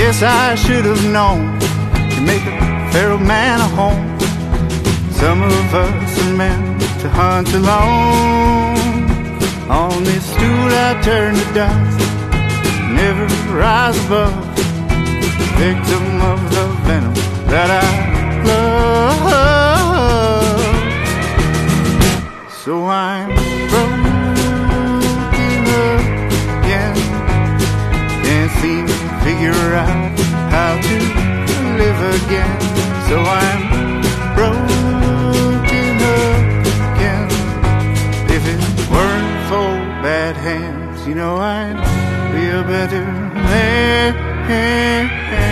Guess I should have known to make a feral man a home. Some of us are meant to hunt alone. On this stool I turn to dust, never rise above, victim of the venom that I love. So I'm broken again, can't seem to figure out how to live again. So I'm broken again. If it weren't for bad hands, you know I'd be a better man.